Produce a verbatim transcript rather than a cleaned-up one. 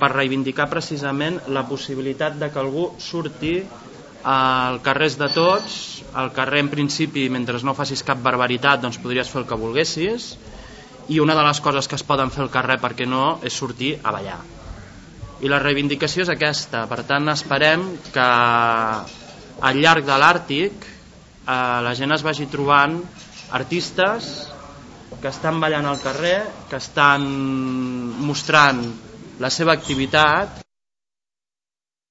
per reivindicar precisament la possibilitat de que algú surti al carrer de tots. Al carrer, en principi, mentre no facis cap barbaritat, doncs podries fer el que volguessis, i una de les coses que es poden fer al carrer, per què no, és sortir a ballar. I la reivindicació és aquesta. Per tant, esperem que al llarg de l'Àrtic eh, la gent es vagi trobant artistes que estan ballant al carrer, que estan mostrant la seva activitat